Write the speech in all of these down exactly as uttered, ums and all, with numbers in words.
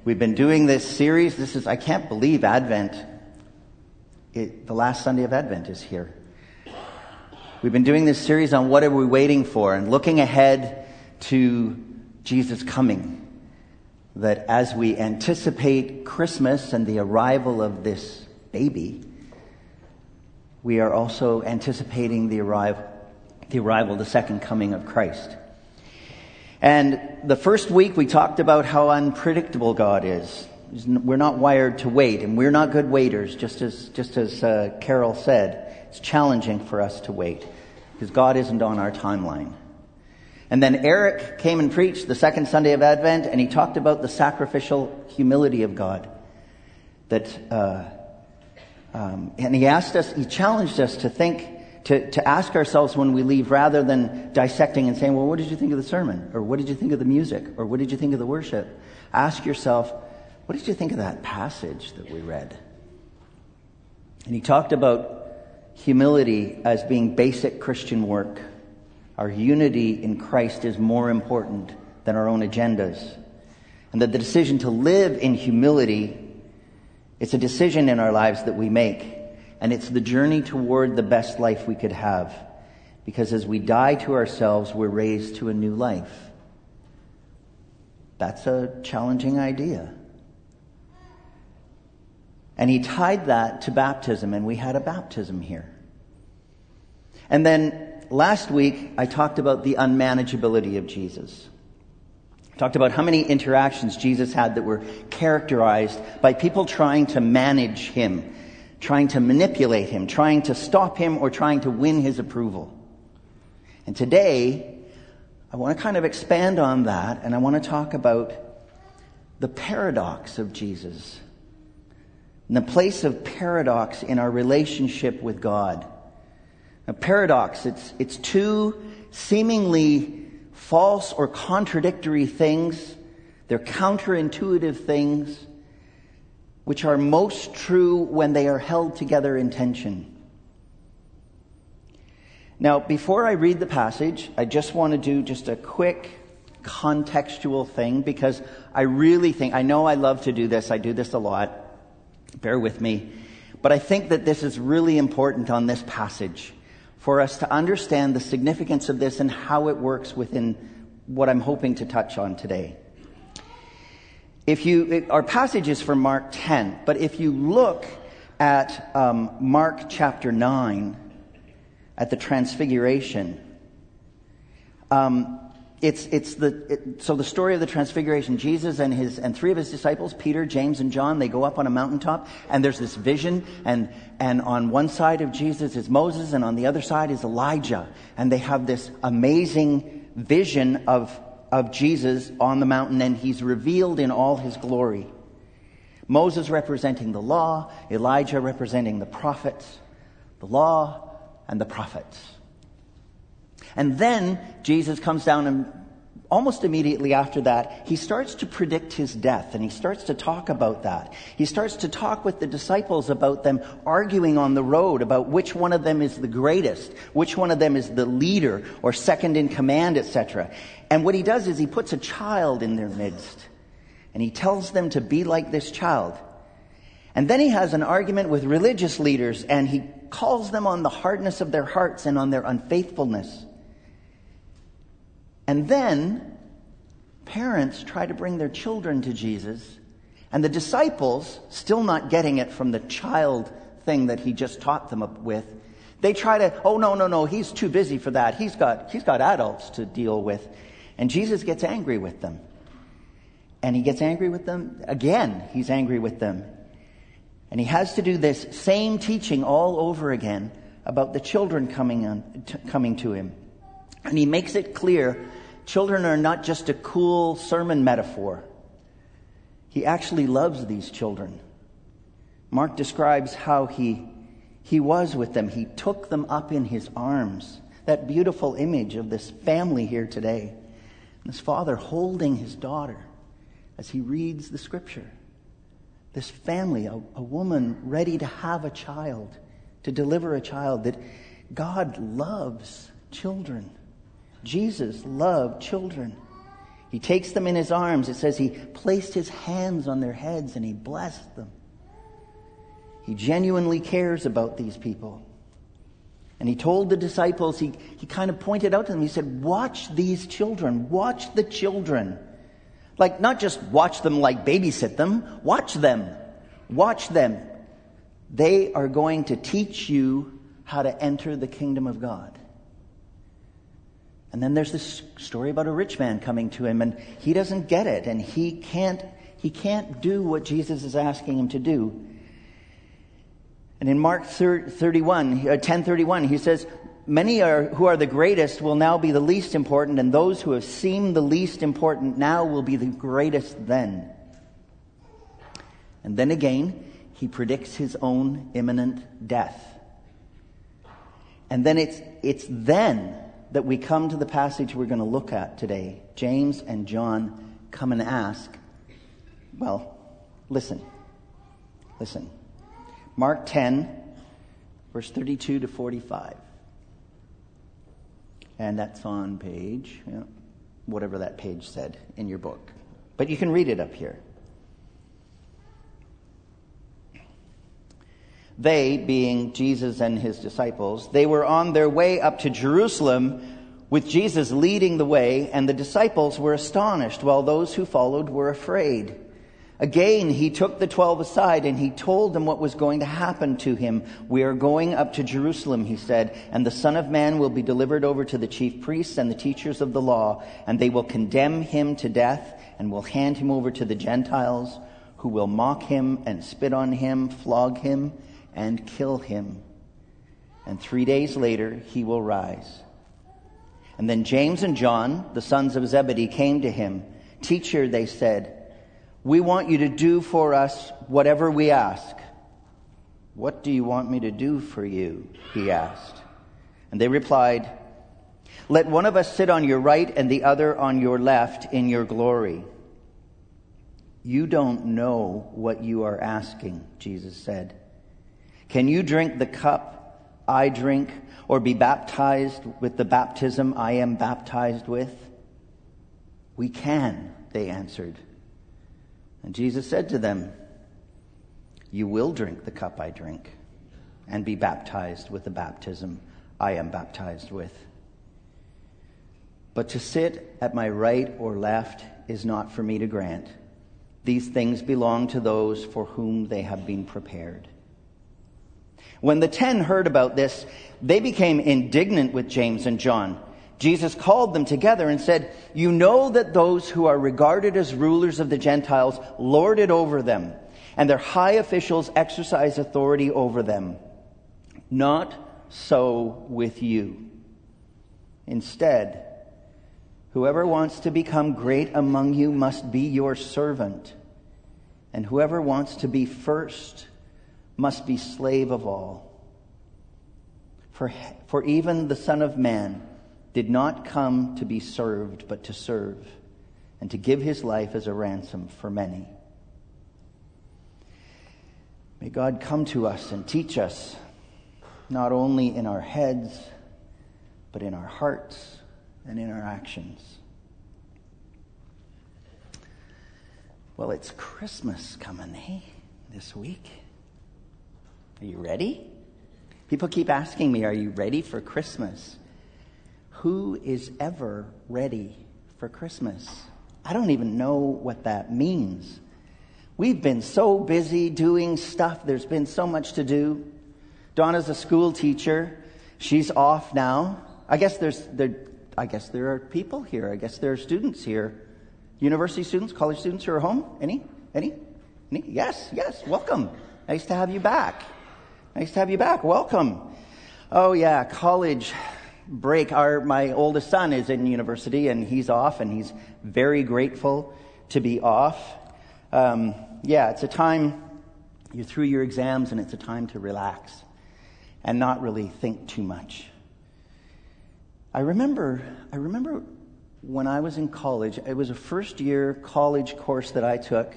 We've been doing this series. This is, I can't believe Advent, it, the last Sunday of Advent is here. We've been doing this series on what are we waiting for and looking ahead to Jesus coming. That as we anticipate Christmas and the arrival of this baby, we are also anticipating the arrival, the arrival, the second coming of Christ. And the first week we talked about how unpredictable God is. We're not wired to wait, and we're not good waiters, just as just as uh, Carol said. It's challenging for us to wait because God isn't on our timeline. And then Eric came and preached the second Sunday of Advent, and he talked about the sacrificial humility of God. That, uh, um, and he asked us, he challenged us to think. To, to ask ourselves when we leave, rather than dissecting and saying, well, what did you think of the sermon? Or what did you think of the music? Or what did you think of the worship? Ask yourself, what did you think of that passage that we read? And he talked about humility as being basic Christian work. Our unity in Christ is more important than our own agendas. And that the decision to live in humility, it's a decision in our lives that we make. And it's the journey toward the best life we could have. Because as we die to ourselves, we're raised to a new life. That's a challenging idea. And he tied that to baptism, and we had a baptism here. And then last week, I talked about the unmanageability of Jesus. I talked about how many interactions Jesus had that were characterized by people trying to manage him, trying to manipulate him, trying to stop him, or trying to win his approval. And today, I want to kind of expand on that, and I want to talk about the paradox of Jesus, and the place of paradox in our relationship with God. A paradox, it's, it's two seemingly false or contradictory things. They're counterintuitive things, which are most true when they are held together in tension. Now, before I read the passage, I just want to do just a quick contextual thing, because I really think, I know I love to do this, I do this a lot, bear with me, but I think that this is really important on this passage for us to understand the significance of this and how it works within what I'm hoping to touch on today. If you, it, our passage is from Mark ten, but if you look at um, Mark chapter nine, at the Transfiguration, um, it's it's the it, so the story of the Transfiguration. Jesus and his and three of his disciples, Peter, James, and John, they go up on a mountaintop, and there's this vision, and and on one side of Jesus is Moses, and on the other side is Elijah, and they have this amazing vision of. of Jesus on the mountain, and he's revealed in all his glory. Moses representing the law, Elijah representing the prophets, the law and the prophets. And then Jesus comes down, and almost immediately after that, he starts to predict his death, and he starts to talk about that. He starts to talk with the disciples about them arguing on the road about which one of them is the greatest, which one of them is the leader or second in command, et cetera. And what he does is he puts a child in their midst, and he tells them to be like this child. And then he has an argument with religious leaders, and he calls them on the hardness of their hearts and on their unfaithfulness. And then parents try to bring their children to Jesus, and the disciples, still not getting it from the child thing that he just taught them with, they try to, oh, no, no, no, he's too busy for that. He's got, he's got adults to deal with. And Jesus gets angry with them. And he gets angry with them again. He's angry with them. And he has to do this same teaching all over again about the children coming on, t- coming to him. And he makes it clear, children are not just a cool sermon metaphor. He actually loves these children. Mark describes how he, he was with them. He took them up in his arms. That beautiful image of this family here today. This father holding his daughter as he reads the scripture. This family, a, a woman ready to have a child, to deliver a child, that God loves children. Jesus loved children. He takes them in his arms. It says he placed his hands on their heads and he blessed them. He genuinely cares about these people. And he told the disciples, he, he kind of pointed out to them, he said, watch these children, watch the children. Like, not just watch them like babysit them, watch them, watch them. They are going to teach you how to enter the kingdom of God. And then there's this story about a rich man coming to him, and he doesn't get it, and he can't, he can't do what Jesus is asking him to do. And in Mark thirty-one, ten thirty-one, he says, many are who are the greatest will now be the least important, and those who have seemed the least important now will be the greatest then. And then again, he predicts his own imminent death. And then it's it's then that we come to the passage we're going to look at today. James and John come and ask, well, listen, listen. Mark ten, verse thirty-two to forty-five. And that's on page, you know, whatever that page said in your book. But you can read it up here. They, being Jesus and his disciples, they were on their way up to Jerusalem with Jesus leading the way, and the disciples were astonished, while those who followed were afraid. Again, he took the twelve aside and he told them what was going to happen to him. We are going up to Jerusalem, he said, and the Son of Man will be delivered over to the chief priests and the teachers of the law, and they will condemn him to death and will hand him over to the Gentiles, who will mock him and spit on him, flog him, and kill him. And three days later, he will rise. And then James and John, the sons of Zebedee, came to him. Teacher, they said, we want you to do for us whatever we ask. What do you want me to do for you? He asked. And they replied, let one of us sit on your right and the other on your left in your glory. You don't know what you are asking, Jesus said. Can you drink the cup I drink, or be baptized with the baptism I am baptized with? We can, they answered. And Jesus said to them, you will drink the cup I drink, and be baptized with the baptism I am baptized with. But to sit at my right or left is not for me to grant. These things belong to those for whom they have been prepared. When the ten heard about this, they became indignant with James and John. Jesus called them together and said, you know that those who are regarded as rulers of the Gentiles lord it over them, and their high officials exercise authority over them. Not so with you. Instead, whoever wants to become great among you must be your servant, and whoever wants to be first must be slave of all. For, for even the Son of Man did not come to be served, but to serve, and to give his life as a ransom for many. May God come to us and teach us, not only in our heads, but in our hearts and in our actions. Well, it's Christmas coming, eh, this week. Are you ready? People keep asking me, are you ready for Christmas? Who is ever ready for Christmas? I don't even know what that means. We've been so busy doing stuff. There's been so much to do. Donna's a school teacher. She's off now. I guess there's there. I guess there are people here. I guess there are students here. University students, college students who are home. Any? Any? Any? Yes, yes. Welcome. Nice to have you back. Nice to have you back. Welcome. Oh yeah, college break. Our my oldest son is in university and he's off, and he's very grateful to be off. Um, yeah, it's a time you're through your exams, and it's a time to relax and not really think too much. I remember, I remember when I was in college. It was a first year college course that I took.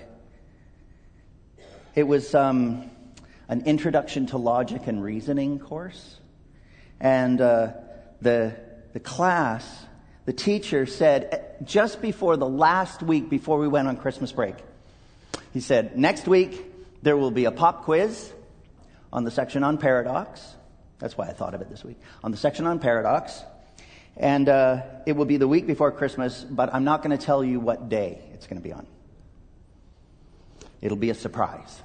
It was um, an introduction to logic and reasoning course, and uh, the the class the teacher said just before the last week before we went on Christmas break, he said, next week there will be a pop quiz on the section on paradox. That's why I thought of it this week. On the section on paradox. And uh, it will be the week before Christmas, but I'm not going to tell you what day it's going to be on. It'll be a surprise.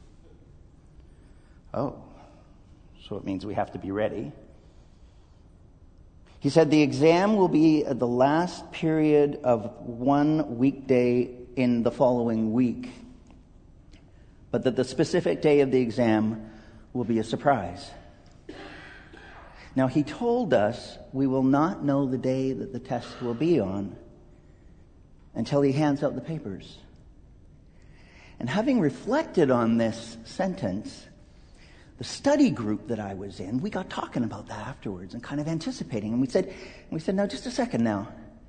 Oh, so it means we have to be ready. He said the exam will be at the last period of one weekday in the following week, but that the specific day of the exam will be a surprise. Now, he told us we will not know the day that the test will be on until he hands out the papers. And having reflected on this sentence, the study group that I was in, we got talking about that afterwards and kind of anticipating. And we said, we said, now, just a second now.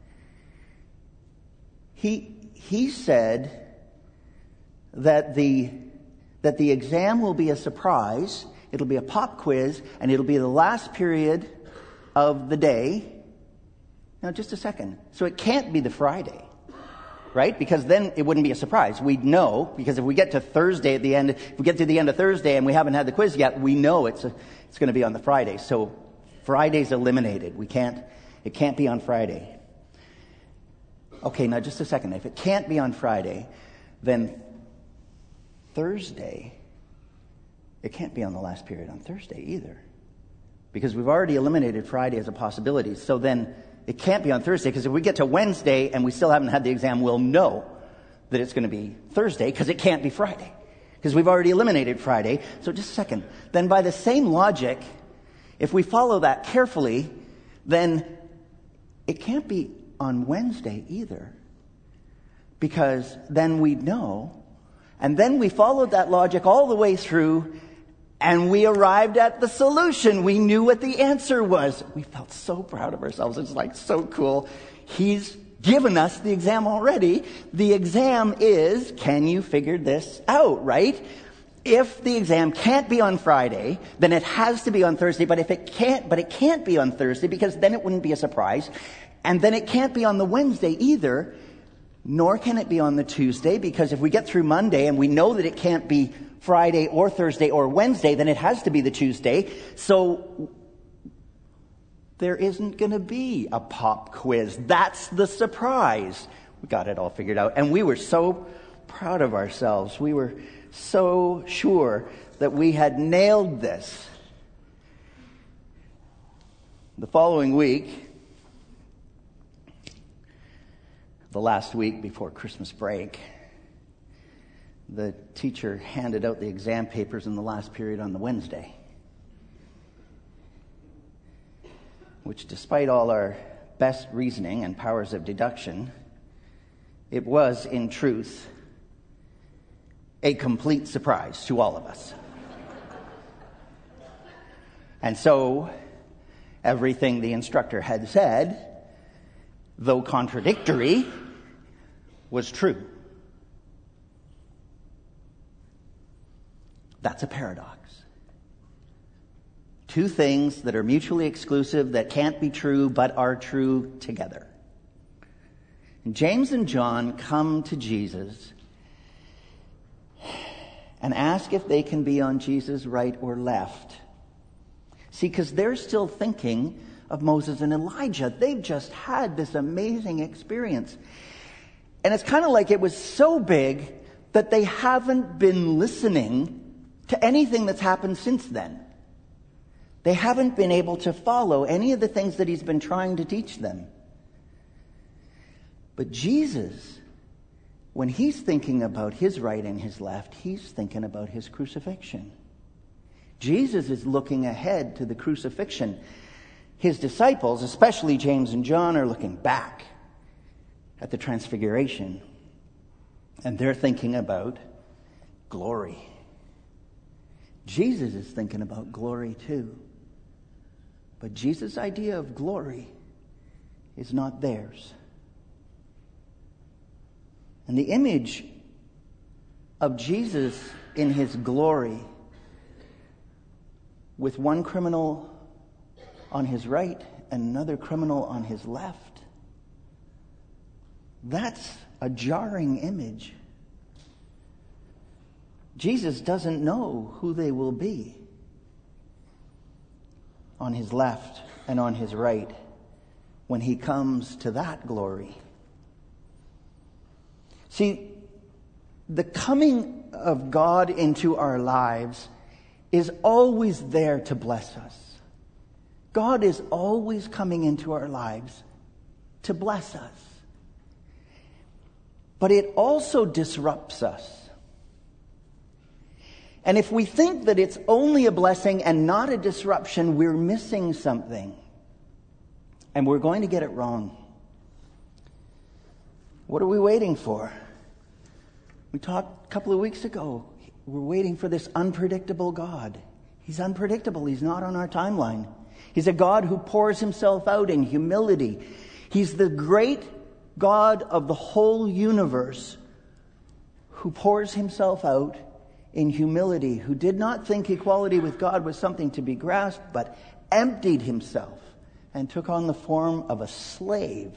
He, he said that the, that the exam will be a surprise. It'll be a pop quiz, and it'll be the last period of the day. Now, just a second. So it can't be the Friday, right? Because then it wouldn't be a surprise. We'd know, because if we get to Thursday at the end, if we get to the end of Thursday and we haven't had the quiz yet, we know it's a, it's going to be on the Friday. So Friday's eliminated. We can't, it can't be on Friday. Okay, now just a second. If it can't be on Friday, then Thursday, it can't be on the last period on Thursday either, because we've already eliminated Friday as a possibility. So then it can't be on Thursday, because if we get to Wednesday and we still haven't had the exam, we'll know that it's going to be Thursday, because it can't be Friday, because we've already eliminated Friday. So just a second. Then by the same logic, if we follow that carefully, then it can't be on Wednesday either, because then we'd know. And then we followed that logic all the way through, and we arrived at the solution. We knew what the answer was. We felt so proud of ourselves. It's like so cool. He's given us the exam already. The exam is, can you figure this out, right? If the exam can't be on Friday, then it has to be on Thursday. But if it can't, but it can't be on Thursday, because then it wouldn't be a surprise. And then it can't be on the Wednesday either, nor can it be on the Tuesday, because if we get through Monday and we know that it can't be Friday or Thursday or Wednesday, then it has to be the Tuesday. So there isn't going to be a pop quiz. That's the surprise. We got it all figured out. And we were so proud of ourselves. We were so sure that we had nailed this. The following week, the last week before Christmas break, the teacher handed out the exam papers in the last period on the Wednesday, which, despite all our best reasoning and powers of deduction, it was, in truth, a complete surprise to all of us. And so, everything the instructor had said, though contradictory, was true. That's a paradox. Two things that are mutually exclusive, that can't be true, but are true together. And James and John come to Jesus and ask if they can be on Jesus' right or left. See, because they're still thinking of Moses and Elijah. They've just had this amazing experience. And it's kind of like it was so big that they haven't been listening to anything that's happened since then. They haven't been able to follow any of the things that he's been trying to teach them. But Jesus, when he's thinking about his right and his left, he's thinking about his crucifixion. Jesus is looking ahead to the crucifixion. His disciples, especially James and John, are looking back at the transfiguration. And they're thinking about glory. Jesus is thinking about glory too. But Jesus' idea of glory is not theirs. And the image of Jesus in his glory, with one criminal on his right and another criminal on his left, That's a jarring image. Jesus doesn't know who they will be on his left and on his right when he comes to that glory. See, the coming of God into our lives is always there to bless us. God is always coming into our lives to bless us. But it also disrupts us. And if we think that it's only a blessing and not a disruption, we're missing something. And we're going to get it wrong. What are we waiting for? We talked a couple of weeks ago. We're waiting for this unpredictable God. He's unpredictable. He's not on our timeline. He's a God who pours himself out in humility. He's the great God of the whole universe who pours himself out in humility, who did not think equality with God was something to be grasped, but emptied himself and took on the form of a slave.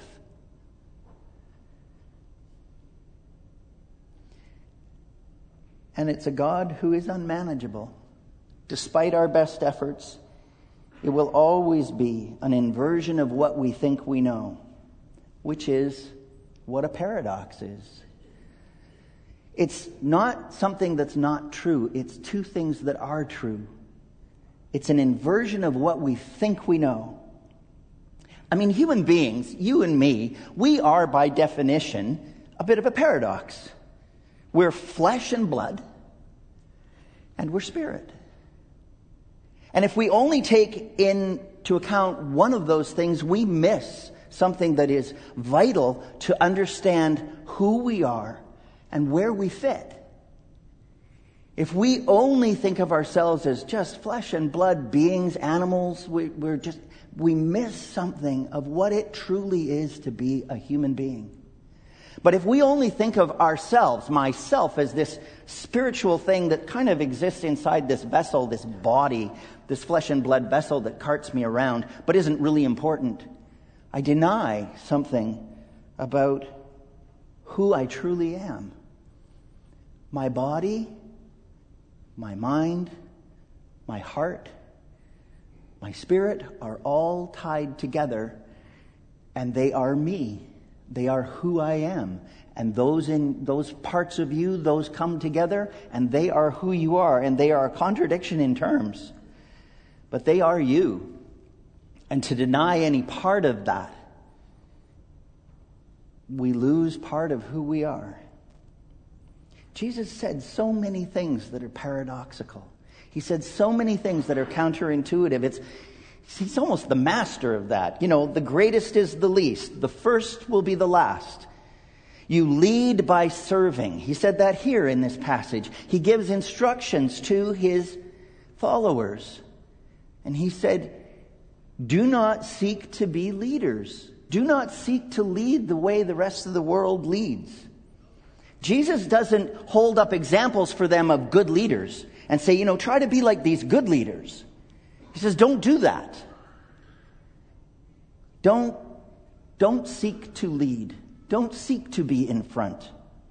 And it's a God who is unmanageable. Despite our best efforts, it will always be an inversion of what we think we know, which is what a paradox is. It's not something that's not true. It's two things that are true. It's an inversion of what we think we know. I mean, human beings, you and me, we are by definition a bit of a paradox. We're flesh and blood, and we're spirit. And if we only take into account one of those things, we miss something that is vital to understand who we are and where we fit. If we only think of ourselves as just flesh and blood beings, animals, we, we're just we miss something of what it truly is to be a human being. But if we only think of ourselves, myself, as this spiritual thing that kind of exists inside this vessel, this body, this flesh and blood vessel that carts me around, but isn't really important, I deny something about who I truly am. My body, my mind, my heart, my spirit are all tied together, and they are me. They are who I am. And those in those parts of you, those come together, and they are who you are. And they are a contradiction in terms, but they are you. And to deny any part of that, we lose part of who we are. Jesus said so many things that are paradoxical. He said so many things that are counterintuitive. It's He's almost the master of that. You know, the greatest is the least. The first will be the last. You lead by serving. He said that here in this passage. He gives instructions to his followers. And he said, do not seek to be leaders. Do not seek to lead the way the rest of the world leads. Jesus doesn't hold up examples for them of good leaders and say, you know, try to be like these good leaders. He says, don't do that. Don't, don't seek to lead. Don't seek to be in front.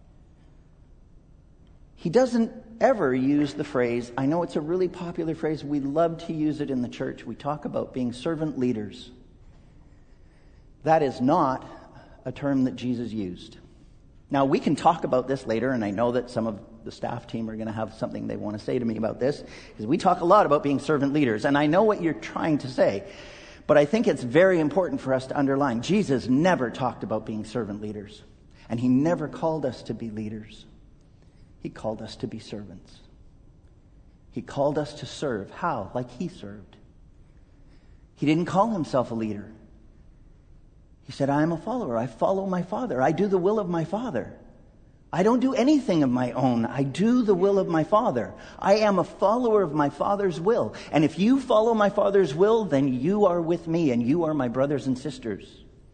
He doesn't ever use the phrase, I know it's a really popular phrase, we love to use it in the church. We talk about being servant leaders. That is not a term that Jesus used. Now, we can talk about this later, and I know that some of the staff team are going to have something they want to say to me about this, because we talk a lot about being servant leaders, and I know what you're trying to say, but I think it's very important for us to underline. Jesus never talked about being servant leaders, and he never called us to be leaders. He called us to be servants. He called us to serve. How? Like he served. He didn't call himself a leader. He said, I am a follower. I follow my Father. I do the will of my Father. I don't do anything of my own. I do the will of my Father. I am a follower of my Father's will. And if you follow my Father's will, then you are with me and you are my brothers and sisters.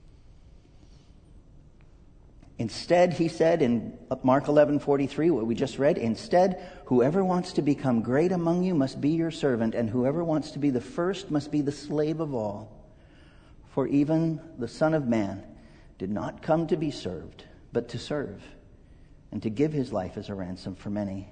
Instead, he said in Mark eleven forty-three, what we just read, instead, whoever wants to become great among you must be your servant, and whoever wants to be the first must be the slave of all. For even the Son of Man did not come to be served, but to serve and to give his life as a ransom for many.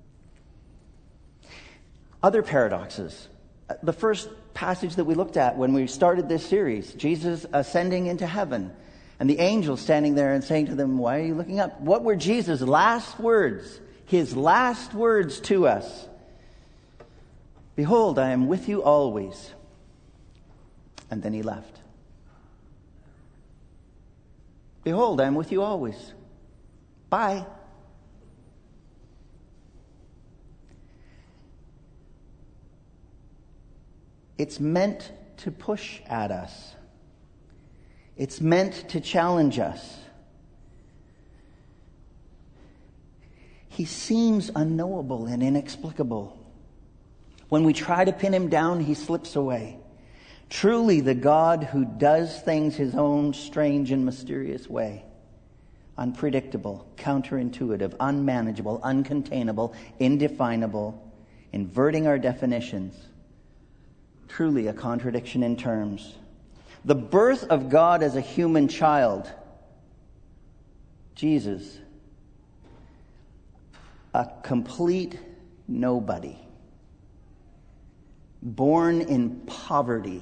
Other paradoxes. The first passage that we looked at when we started this series, Jesus ascending into heaven, and the angels standing there and saying to them, "Why are you looking up?" What were Jesus' last words? His last words to us. "Behold, I am with you always." And then he left. "Behold, I am with you always. Bye." It's meant to push at us. It's meant to challenge us. He seems unknowable and inexplicable. When we try to pin him down, he slips away. Truly the God who does things his own strange and mysterious way. Unpredictable, counterintuitive, unmanageable, uncontainable, indefinable, inverting our definitions. Truly a contradiction in terms. The birth of God as a human child. Jesus. A complete nobody. Born in poverty.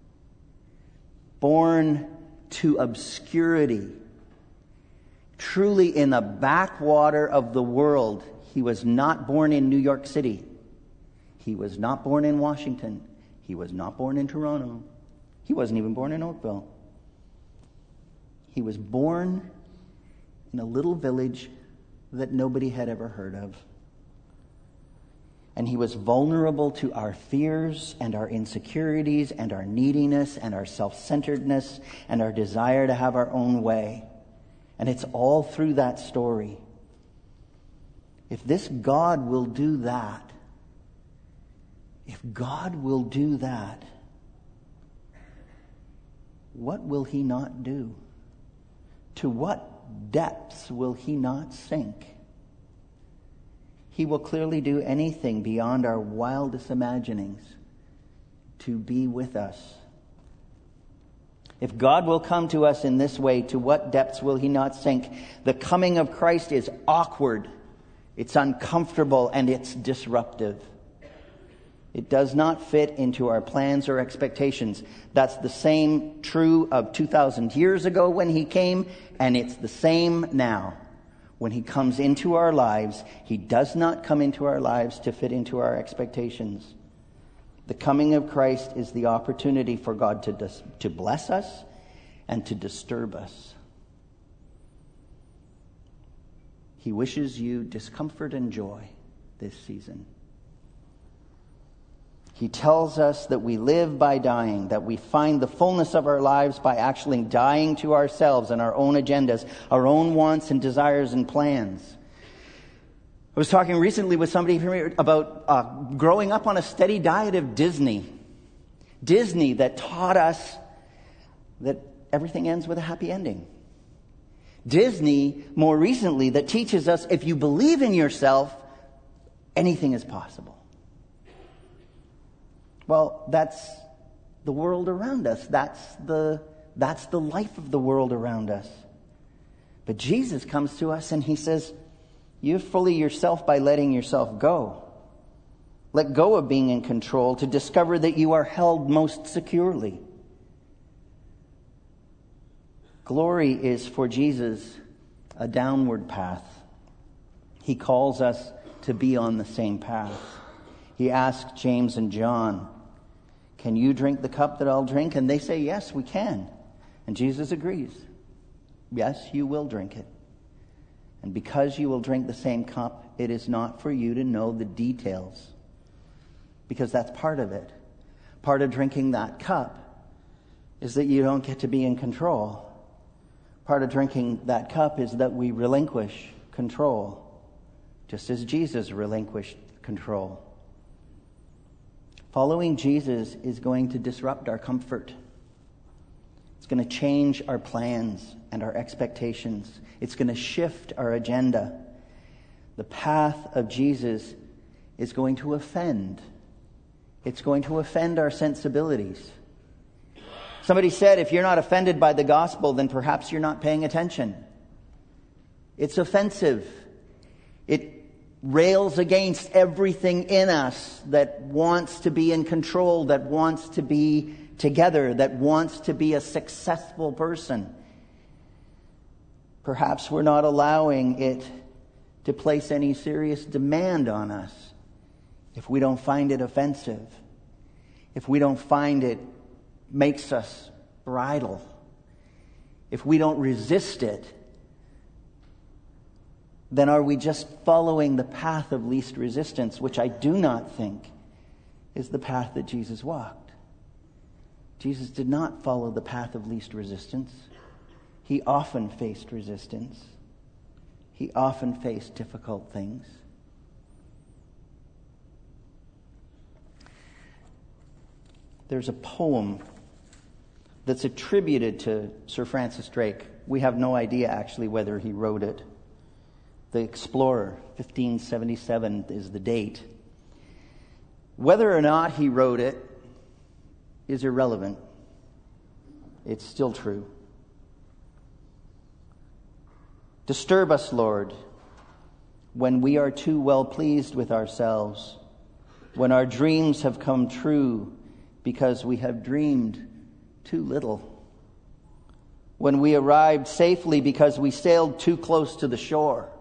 Born to obscurity. Truly in the backwater of the world. He was not born in New York City. He was not born in Washington. He was not born in Toronto. He wasn't even born in Oakville. He was born in a little village that nobody had ever heard of. And he was vulnerable to our fears and our insecurities and our neediness and our self-centeredness and our desire to have our own way. And it's all through that story. If this God will do that, if God will do that, what will he not do? To what depths will he not sink? He will clearly do anything beyond our wildest imaginings to be with us. If God will come to us in this way, to what depths will he not sink? The coming of Christ is awkward, it's uncomfortable, and it's disruptive. It does not fit into our plans or expectations. That's the same true of two thousand years ago when he came, and it's the same now. When he comes into our lives, he does not come into our lives to fit into our expectations. The coming of Christ is the opportunity for God to, dis- to bless us and to disturb us. He wishes you discomfort and joy this season. He tells us that we live by dying, that we find the fullness of our lives by actually dying to ourselves and our own agendas, our own wants and desires and plans. I was talking recently with somebody about uh, growing up on a steady diet of Disney. Disney that taught us that everything ends with a happy ending. Disney, more recently, that teaches us if you believe in yourself, anything is possible. Well, that's the world around us. That's the, that's the life of the world around us. But Jesus comes to us and he says, you're fully yourself by letting yourself go. Let go of being in control to discover that you are held most securely. Glory is for Jesus a downward path. He calls us to be on the same path. He asked James and John, can you drink the cup that I'll drink? And they say, yes, we can. And Jesus agrees. Yes, you will drink it. And because you will drink the same cup, it is not for you to know the details. Because that's part of it. Part of drinking that cup is that you don't get to be in control. Part of drinking that cup is that we relinquish control, just as Jesus relinquished control. Following Jesus is going to disrupt our comfort. It's going to change our plans and our expectations. It's going to shift our agenda. The path of Jesus is going to offend. It's going to offend our sensibilities. Somebody said, if you're not offended by the gospel, then perhaps you're not paying attention. It's offensive. It rails against everything in us that wants to be in control, that wants to be together, that wants to be a successful person. Perhaps we're not allowing it to place any serious demand on us if we don't find it offensive, if we don't find it makes us bridle, if we don't resist it, then are we just following the path of least resistance, which I do not think is the path that Jesus walked. Jesus did not follow the path of least resistance. He often faced resistance. He often faced difficult things. There's a poem that's attributed to Sir Francis Drake. We have no idea actually whether he wrote it. The Explorer, fifteen seventy-seven is the date. Whether or not he wrote it is irrelevant. It's still true. Disturb us, Lord, when we are too well pleased with ourselves, when our dreams have come true because we have dreamed too little, when we arrived safely because we sailed too close to the shore.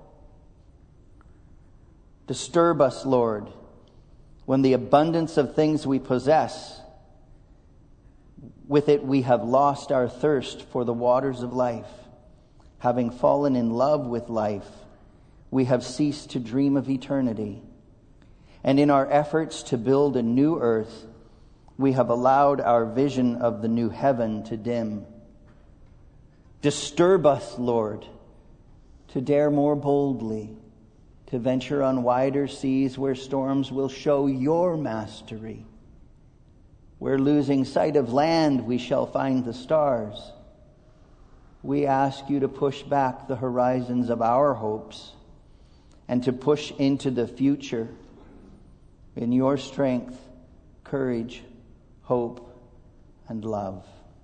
Disturb us, Lord, when the abundance of things we possess, with it we have lost our thirst for the waters of life. Having fallen in love with life, we have ceased to dream of eternity. And in our efforts to build a new earth, we have allowed our vision of the new heaven to dim. Disturb us, Lord, to dare more boldly, to venture on wider seas where storms will show your mastery. Where losing sight of land, we shall find the stars. We ask you to push back the horizons of our hopes and to push into the future in your strength, courage, hope, and love.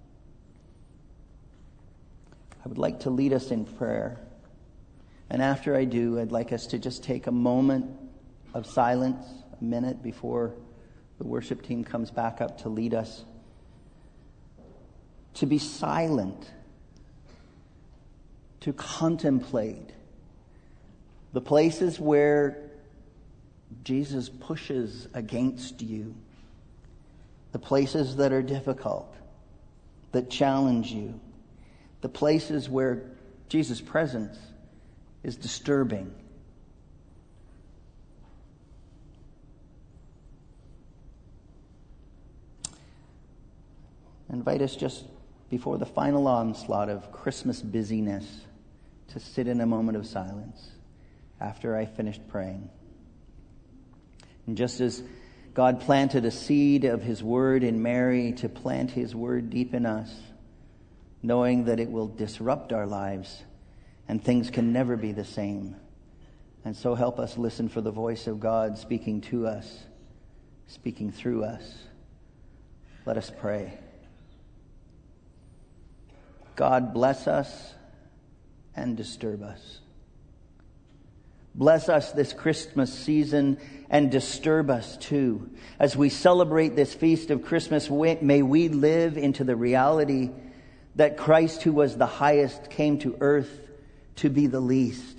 I would like to lead us in prayer. And after I do, I'd like us to just take a moment of silence, a minute before the worship team comes back up to lead us, to be silent, to contemplate the places where Jesus pushes against you, the places that are difficult, that challenge you, the places where Jesus' presence is disturbing. I invite us just before the final onslaught of Christmas busyness to sit in a moment of silence after I finished praying. And just as God planted a seed of His Word in Mary, to plant His Word deep in us, knowing that it will disrupt our lives and things can never be the same. And so help us listen for the voice of God speaking to us, speaking through us. Let us pray. God, bless us and disturb us. Bless us this Christmas season and disturb us too. As we celebrate this feast of Christmas, may we live into the reality that Christ, who was the highest, came to earth to be the least.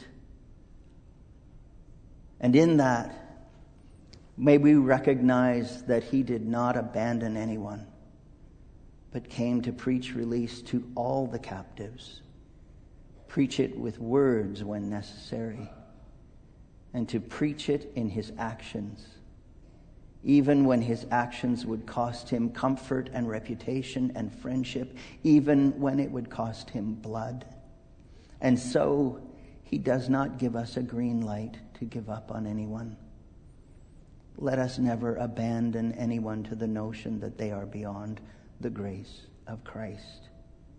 And in that, may we recognize that He did not abandon anyone, but came to preach release to all the captives, preach it with words when necessary, and to preach it in His actions, even when His actions would cost Him comfort and reputation and friendship, even when it would cost Him blood. And so He does not give us a green light to give up on anyone. Let us never abandon anyone to the notion that they are beyond the grace of Christ.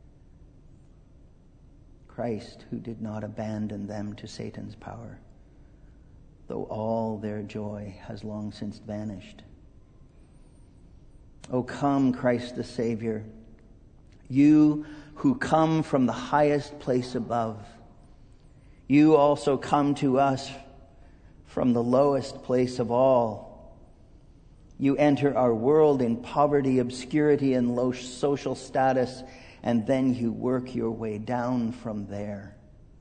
Christ, who did not abandon them to Satan's power, though all their joy has long since vanished. O come, Christ the Savior, you who come from the highest place above. You also come to us from the lowest place of all. You enter our world in poverty, obscurity, and low social status, and then you work your way down from there.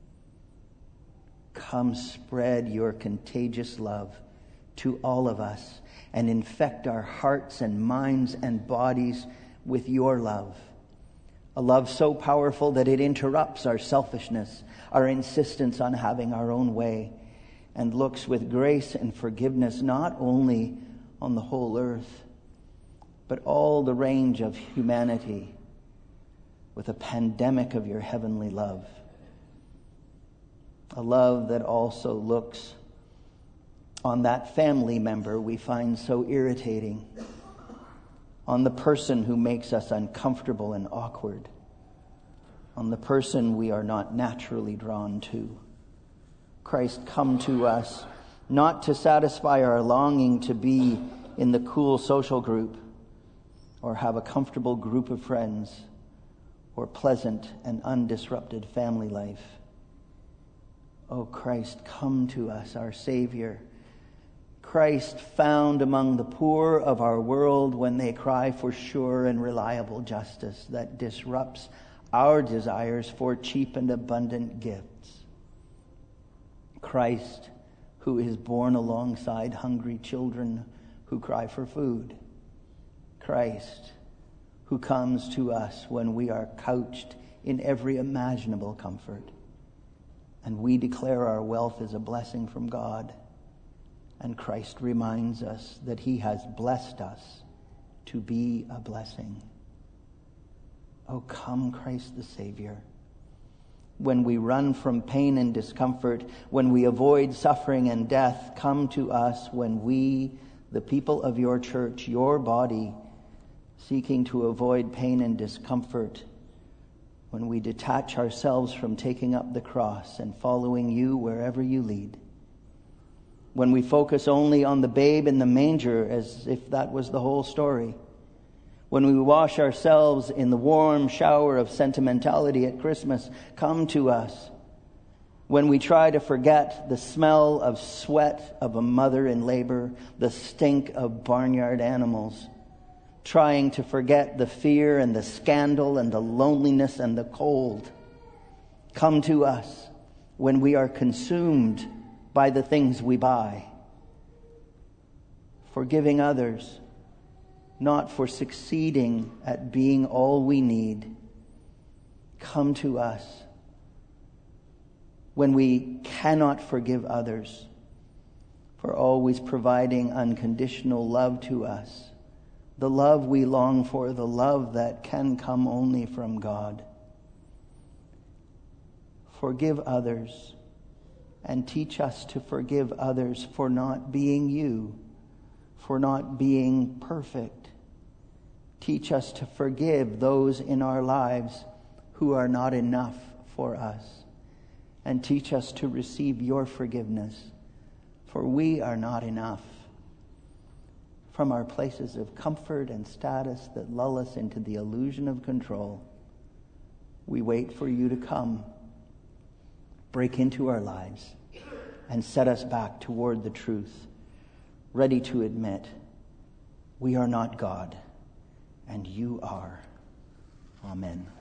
Come spread your contagious love to all of us and infect our hearts and minds and bodies with your love. A love so powerful that it interrupts our selfishness, our insistence on having our own way, and looks with grace and forgiveness not only on the whole earth, but all the range of humanity with a pandemic of your heavenly love. A love that also looks on that family member we find so irritating, on the person who makes us uncomfortable and awkward, on the person we are not naturally drawn to. Christ, come to us, not to satisfy our longing to be in the cool social group, or have a comfortable group of friends, or pleasant and undisrupted family life. O Christ, come to us, our Savior. Christ, found among the poor of our world when they cry for sure and reliable justice that disrupts our desires for cheap and abundant gifts. Christ, who is born alongside hungry children who cry for food. Christ, who comes to us when we are couched in every imaginable comfort, and we declare our wealth is a blessing from God. And Christ reminds us that he has blessed us to be a blessing. Oh, come, Christ the Savior. When we run from pain and discomfort, when we avoid suffering and death, come to us when we, the people of your church, your body, seeking to avoid pain and discomfort, when we detach ourselves from taking up the cross and following you wherever you lead. When we focus only on the babe in the manger as if that was the whole story. When we wash ourselves in the warm shower of sentimentality at Christmas, come to us. When we try to forget the smell of sweat of a mother in labor, the stink of barnyard animals, trying to forget the fear and the scandal and the loneliness and the cold, come to us when we are consumed by the things we buy, forgiving others, not for succeeding at being all we need. Come to us when we cannot forgive others, for always providing unconditional love to us, the love we long for, the love that can come only from God. Forgive others and teach us to forgive others for not being you, for not being perfect. Teach us to forgive those in our lives who are not enough for us. And teach us to receive your forgiveness, for we are not enough. From our places of comfort and status that lull us into the illusion of control, we wait for you to come, break into our lives, and set us back toward the truth, ready to admit we are not God, and you are. Amen.